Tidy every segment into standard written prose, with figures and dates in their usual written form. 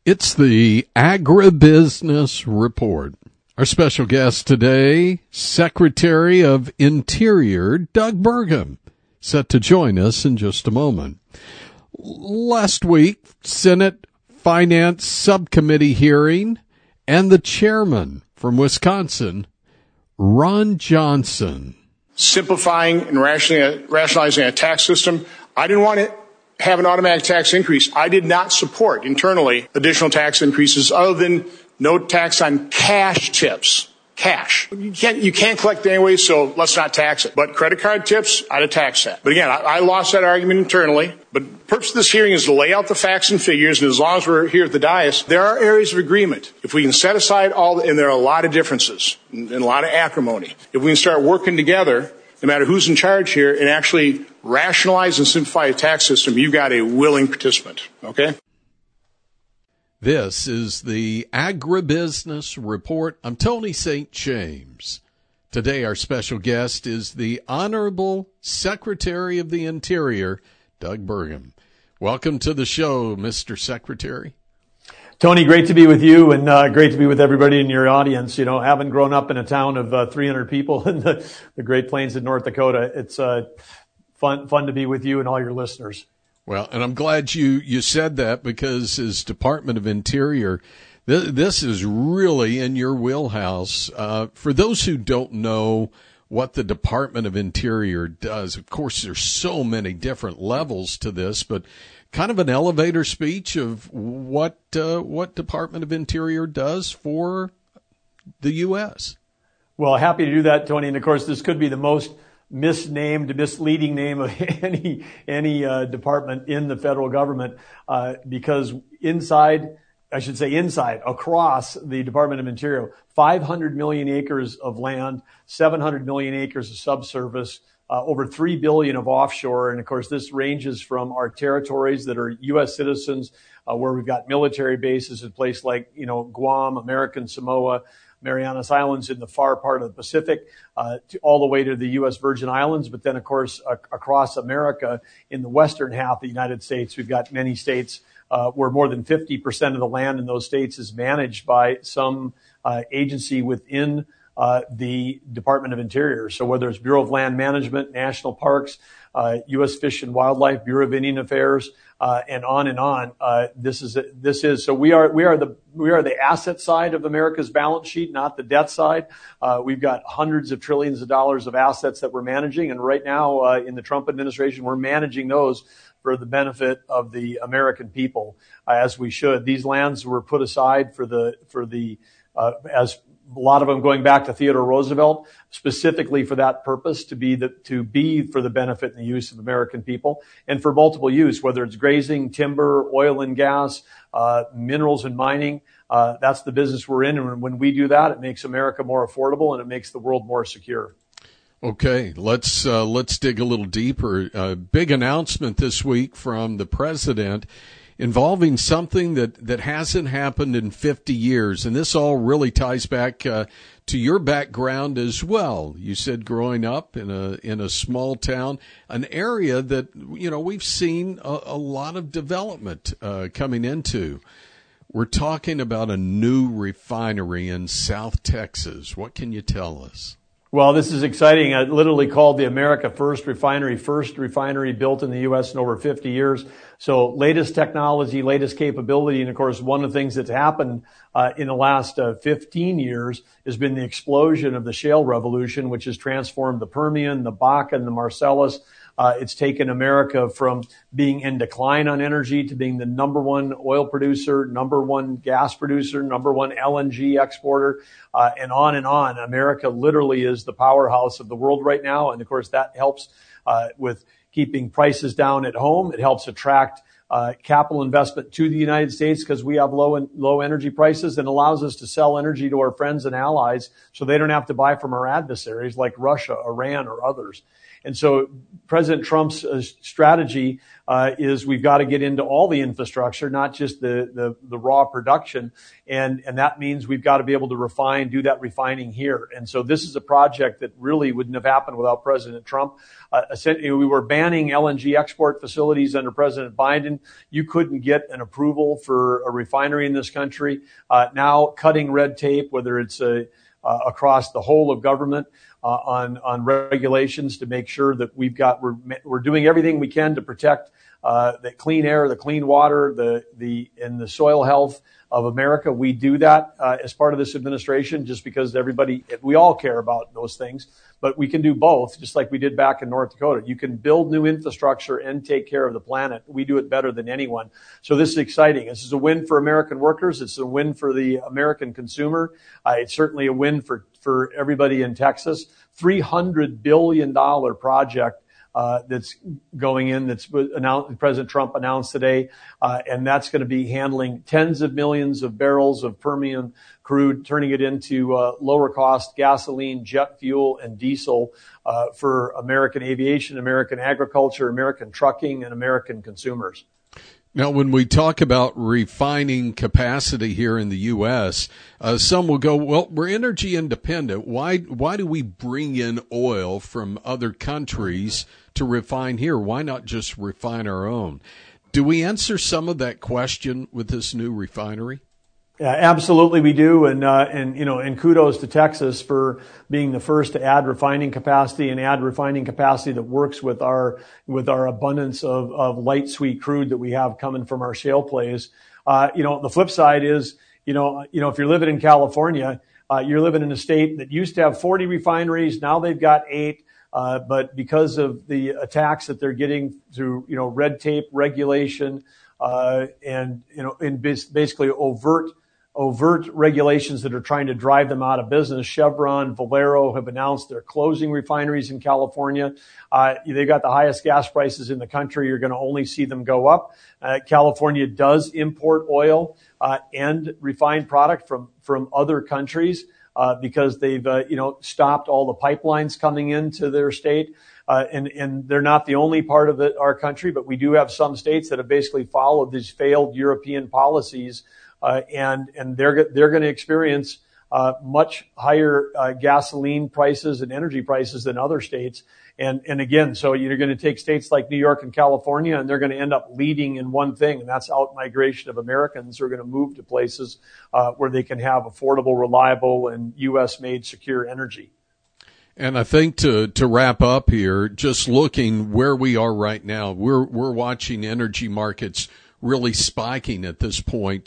It's the Agribusiness Report. Our special guest today, Secretary of Interior Doug Burgum, set to join us in just a moment. Last week, Senate Finance Subcommittee hearing, and the chairman from Wisconsin, Ron Johnson. Simplifying and rationalizing a tax system. I didn't want to have an automatic tax increase. I did not support internally additional tax increases other than no tax on cash tips. Cash. You can't collect it anyway, so let's not tax it. But credit card tips, I'd tax that. But again, I lost that argument internally. But the purpose of this hearing is to lay out the facts and figures, and as long as we're here at the dais, there are areas of agreement. If we can set aside and there are a lot of differences and a lot of acrimony, if we can start working together, no matter who's in charge here, and actually rationalize and simplify a tax system, you've got a willing participant, okay? This is the Agribusiness Report. I'm Tony St. James. Today our special guest is the Honorable Secretary of the Interior, Doug Burgum. Welcome to the show, Mr. Secretary. Tony, great to be with you and great to be with everybody in your audience. You know, having grown up in a town of 300 people in the Great Plains of North Dakota, it's fun to be with you and all your listeners. Well, and I'm glad you said that, because as Department of Interior, this is really in your wheelhouse. For those who don't know what the Department of Interior does, of course, there's so many different levels to this, but kind of an elevator speech of what Department of Interior does for the U.S. Well, happy to do that, Tony. And of course, this could be the most misleading name of any department in the federal government, because across the Department of Interior, 500 million acres of land, 700 million acres of subsurface, over 3 billion of offshore. And of course, this ranges from our territories that are U.S. citizens, where we've got military bases in places like, Guam, American Samoa, Marianas Islands in the far part of the Pacific, all the way to the U.S. Virgin Islands. But then, of course, across America in the western half of the United States, we've got many states where more than 50% of the land in those states is managed by some agency within the Department of Interior. So whether it's Bureau of Land Management, National Parks, U.S. Fish and Wildlife, Bureau of Indian Affairs, and on. So we are the asset side of America's balance sheet, not the debt side. We've got hundreds of trillions of dollars of assets that we're managing, and right now in the Trump administration, we're managing those for the benefit of the American people, as we should. These lands were put aside as a lot of them going back to Theodore Roosevelt, specifically for that purpose, to be for the benefit and the use of American people, and for multiple use, whether it's grazing, timber, oil and gas, minerals and mining. That's the business we're in, and when we do that, it makes America more affordable and it makes the world more secure. Okay, let's dig a little deeper. Big announcement this week from the president involving something that hasn't happened in 50 years. And this all really ties back to your background as well. You said growing up in a small town, an area that, we've seen a lot of development coming into. We're talking about a new refinery in South Texas. What can you tell us? Well, this is exciting. I literally called the America first refinery built in the U.S. in over 50 years. So latest technology, latest capability. And of course, one of the things that's happened in the last 15 years has been the explosion of the shale revolution, which has transformed the Permian, the Bakken, the Marcellus. It's taken America from being in decline on energy to being the number one oil producer, number one gas producer, number one LNG exporter, and on and on. America literally is the powerhouse of the world right now. And of course, that helps with keeping prices down at home. It helps attract capital investment to the United States because we have low energy prices, and allows us to sell energy to our friends and allies so they don't have to buy from our adversaries like Russia, Iran, or others. And so President Trump's strategy is we've got to get into all the infrastructure, not just the raw production. And that means we've got to be able to do that refining here. And so this is a project that really wouldn't have happened without President Trump. Essentially, we were banning LNG export facilities under President Biden. You couldn't get an approval for a refinery in this country. Now cutting red tape, whether it's across the whole of government, on regulations to make sure that we're doing everything we can to protect the clean air, the clean water, and the soil health of America. We do that as part of this administration, just because we all care about those things. But we can do both, just like we did back in North Dakota. You can build new infrastructure and take care of the planet. We do it better than anyone. So this is exciting. This is a win for American workers. It's a win for the American consumer. It's certainly a win for everybody in Texas. $300 billion project that's going in, that's announced, President Trump announced today, and that's going to be handling tens of millions of barrels of Permian crude, turning it into lower cost gasoline, jet fuel, and diesel for American aviation, American agriculture, American trucking, and American consumers. Now, when we talk about refining capacity here in the U.S., some will go, well, we're energy independent. Why do we bring in oil from other countries to refine here? Why not just refine our own? Do we answer some of that question with this new refinery? Yeah, absolutely we do. And kudos to Texas for being the first to add refining capacity that works with our abundance of light sweet crude that we have coming from our shale plays. The flip side is, if you're living in California, you're living in a state that used to have 40 refineries. Now they've got 8. But because of the attacks that they're getting through, red tape regulation, and basically overt regulations that are trying to drive them out of business. Chevron, Valero have announced they're closing refineries in California. They've got the highest gas prices in the country. You're going to only see them go up. California does import oil and refined product from other countries because they've stopped all the pipelines coming into their state. And they're not the only part of our country, but we do have some states that have basically followed these failed European policies. And they're going to experience much higher gasoline prices and energy prices than other states. And again, so you're going to take states like New York and California, and they're going to end up leading in one thing, and that's out-migration of Americans who are going to move to places where they can have affordable, reliable, and U.S.-made secure energy. And I think to wrap up here, just looking where we are right now, we're watching energy markets really spiking at this point.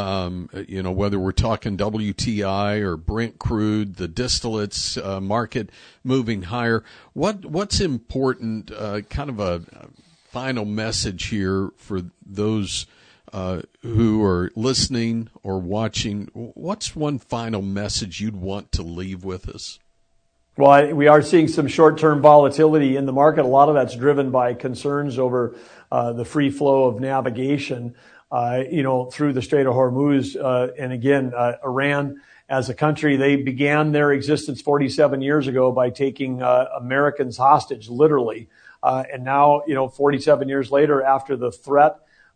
Whether we're talking WTI or Brent crude, the distillates market moving higher. What's important? Kind of a final message here for those who are listening or watching. What's one final message you'd want to leave with us? Well, we are seeing some short-term volatility in the market. A lot of that's driven by concerns over the free flow of navigation, through the Strait of Hormuz. And again, Iran as a country, they began their existence 47 years ago by taking Americans hostage, literally. And now, 47 years later, after the threat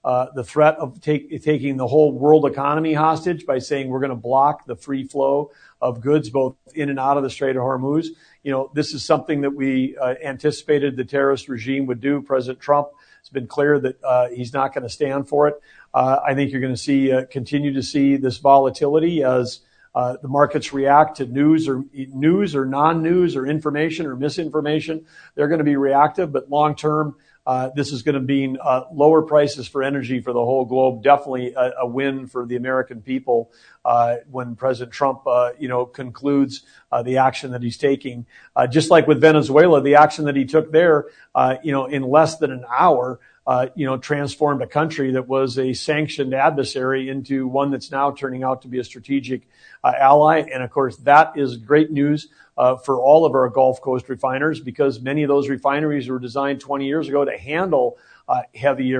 of taking the whole world economy hostage by saying we're going to block the free flow of goods both in and out of the Strait of Hormuz. This is something that we anticipated the terrorist regime would do. President Trump has been clear that he's not going to stand for it. I think you're going to continue to see this volatility as the markets react to news or non-news or information or misinformation. They're going to be reactive, but long term, this is going to mean lower prices for energy for the whole globe. Definitely a win for the American people when President Trump, concludes the action that he's taking. Just like with Venezuela, the action that he took there, in less than an hour, transformed a country that was a sanctioned adversary into one that's now turning out to be a strategic ally. And of course, that is great news for all of our Gulf Coast refiners, because many of those refineries were designed 20 years ago to handle heavier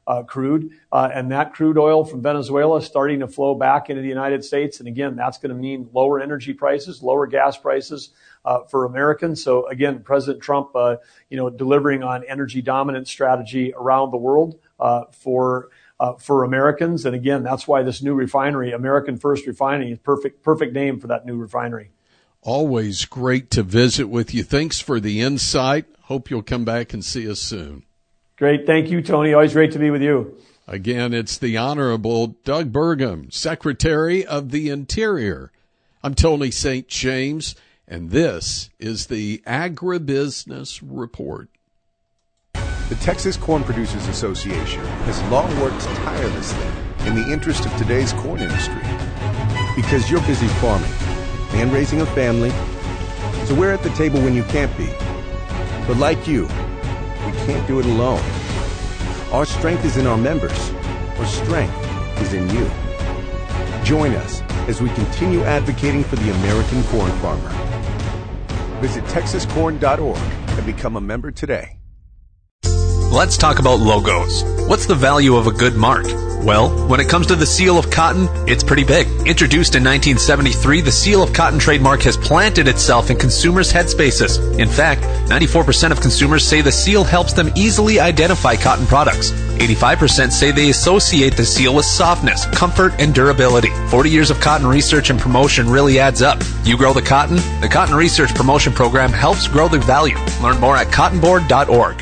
crude, and that crude oil from Venezuela is starting to flow back into the United States. And again, that's going to mean lower energy prices, lower gas prices for Americans. So again, President Trump, delivering on energy dominance strategy around the world for Americans. And again, that's why this new refinery, American First Refining, is perfect name for that new refinery. Always great to visit with you. Thanks for the insight. Hope you'll come back and see us soon. Great. Thank you, Tony. Always great to be with you. Again, it's the Honorable Doug Burgum, Secretary of the Interior. I'm Tony St. James, and this is the Agribusiness Report. The Texas Corn Producers Association has long worked tirelessly in the interest of today's corn industry. Because you're busy farming and raising a family, so we're at the table when you can't be. But like you, we can't do it alone. Our strength is in our members. Our strength is in you. Join us as we continue advocating for the American corn farmer. Visit TexasCorn.org and become a member today. Let's talk about logos. What's the value of a good mark? Well, when it comes to the Seal of Cotton, it's pretty big. Introduced in 1973, the Seal of Cotton trademark has planted itself in consumers' headspaces. In fact, 94% of consumers say the seal helps them easily identify cotton products. 85% say they associate the seal with softness, comfort, and durability. 40 years of cotton research and promotion really adds up. You grow the cotton? The Cotton Research Promotion Program helps grow the value. Learn more at cottonboard.org.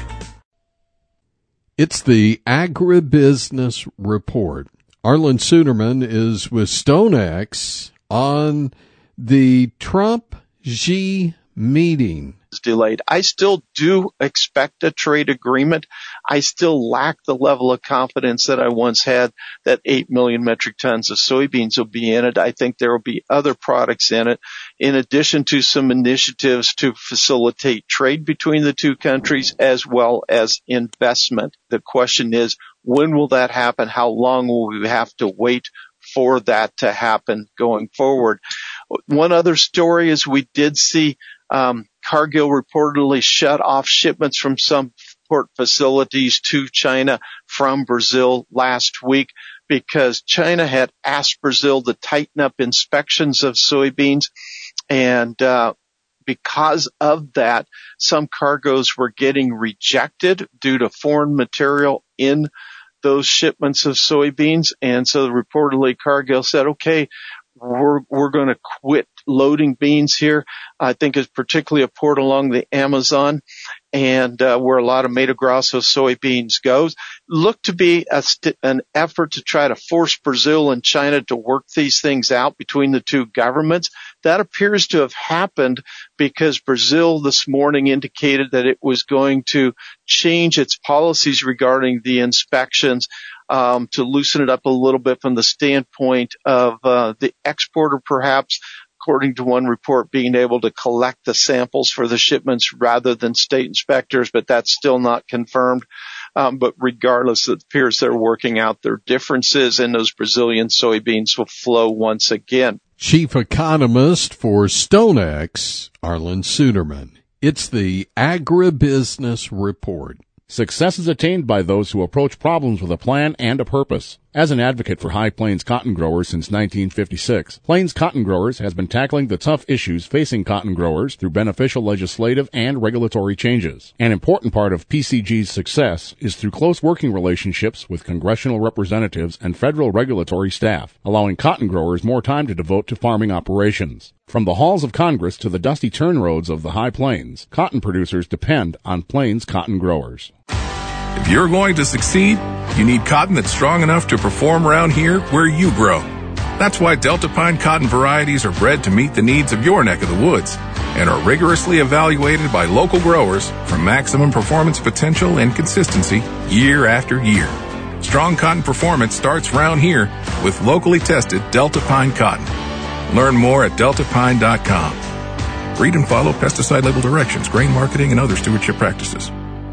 It's the Agribusiness Report. Arlen Suderman is with StoneX on the Trump-Xi meeting. Delayed. I still do expect a trade agreement. I still lack the level of confidence that I once had that 8 million metric tons of soybeans will be in it. I think there will be other products in it, in addition to some initiatives to facilitate trade between the two countries as well as investment. The question is, when will that happen? How long will we have to wait for that to happen going forward? One other story is we did see Cargill reportedly shut off shipments from some port facilities to China from Brazil last week because China had asked Brazil to tighten up inspections of soybeans. And because of that, some cargoes were getting rejected due to foreign material in those shipments of soybeans. And so reportedly Cargill said, okay, we're going to quit loading beans here. I think it's particularly a port along the Amazon and where a lot of Mato Grosso soybeans goes. Look to be an effort to try to force Brazil and China to work these things out between the two governments. That appears to have happened because Brazil this morning indicated that it was going to change its policies regarding the inspections to loosen it up a little bit from the standpoint of the exporter, perhaps, according to one report, being able to collect the samples for the shipments rather than state inspectors, but that's still not confirmed. But regardless, it appears they're working out their differences, and those Brazilian soybeans will flow once again. Chief Economist for StoneX, Arlen Suderman. It's the Agribusiness Report. Success is attained by those who approach problems with a plan and a purpose. As an advocate for High Plains cotton growers since 1956, Plains Cotton Growers has been tackling the tough issues facing cotton growers through beneficial legislative and regulatory changes. An important part of PCG's success is through close working relationships with congressional representatives and federal regulatory staff, allowing cotton growers more time to devote to farming operations. From the halls of Congress to the dusty turn roads of the High Plains, cotton producers depend on Plains Cotton Growers. If you're going to succeed, you need cotton that's strong enough to perform around here where you grow. That's why Delta Pine cotton varieties are bred to meet the needs of your neck of the woods and are rigorously evaluated by local growers for maximum performance potential and consistency year after year. Strong cotton performance starts round here with locally tested Delta Pine cotton. Learn more at deltapine.com. Read and follow pesticide label directions, grain marketing, and other stewardship practices.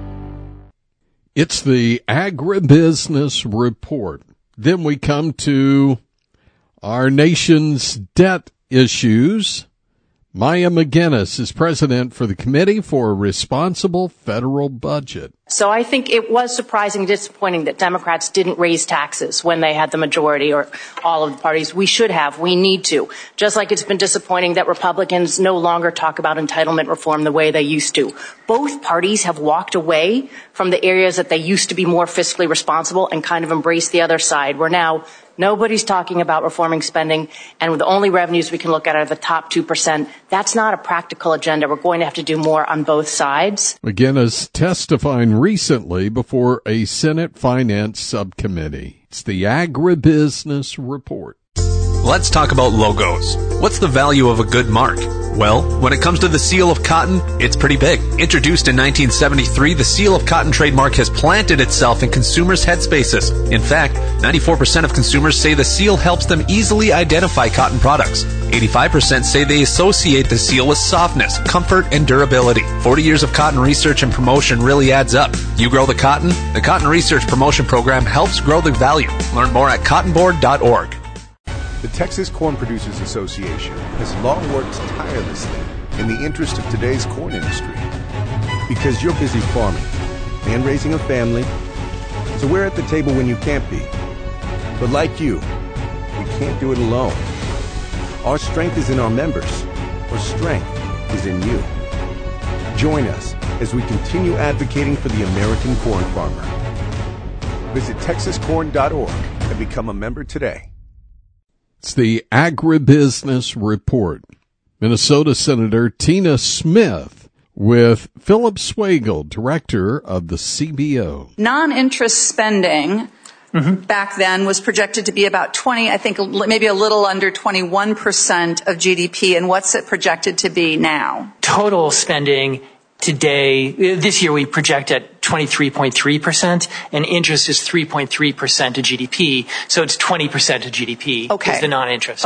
It's the Agribusiness Report. Then we come to our nation's debt issues. Maya McGinnis is president for the Committee for a Responsible Federal Budget. So I think it was surprising and disappointing that Democrats didn't raise taxes when they had the majority, or all of the parties. We should have. We need to. Just like it's been disappointing that Republicans no longer talk about entitlement reform the way they used to. Both parties have walked away from the areas that they used to be more fiscally responsible and kind of embraced the other side. We're now nobody's talking about reforming spending, and the only revenues we can look at are the top 2%. That's not a practical agenda. We're going to have to do more on both sides. McGinnis testifying recently before a Senate Finance Subcommittee. It's the Agribusiness Report. Let's talk about logos. What's the value of a good mark? Well, when it comes to the seal of cotton, it's pretty big. Introduced in 1973, the seal of cotton trademark has planted itself in consumers' headspaces. In fact, 94% of consumers say the seal helps them easily identify cotton products. 85% say they associate the seal with softness, comfort, and durability. 40 years of cotton research and promotion really adds up. You grow the cotton? The Cotton Research Promotion Program helps grow the value. Learn more at cottonboard.org. The Texas Corn Producers Association has long worked tirelessly in the interest of today's corn industry. Because you're busy farming and raising a family, so we're at the table when you can't be. But like you, we can't do it alone. Our strength is in our members. Our strength is in you. Join us as we continue advocating for the American corn farmer. Visit texascorn.org and become a member today. It's the Agribusiness Report. Minnesota Senator Tina Smith with Philip Swagel, director of the CBO. Non-interest spending back then was projected to be about 20, I think maybe a little under 21% of GDP. And what's it projected to be now? Total spending today, this year we project at 23.3%, and interest is 3.3% of GDP. So it's 20% of GDP is the non-interest.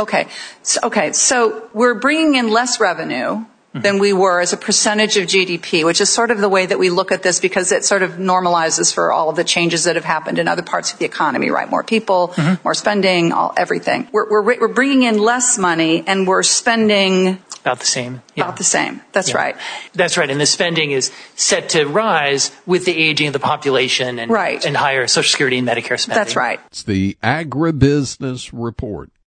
So we're bringing in less revenue than we were as a percentage of GDP, which is sort of the way that we look at this, because it sort of normalizes for all of the changes that have happened in other parts of the economy, right? More people, more spending, everything. We're bringing in less money and we're spending about the same. About the same. That's right. That's right. And the spending is set to rise with the aging of the population and higher Social Security and Medicare spending. That's right. It's the Agribusiness Report.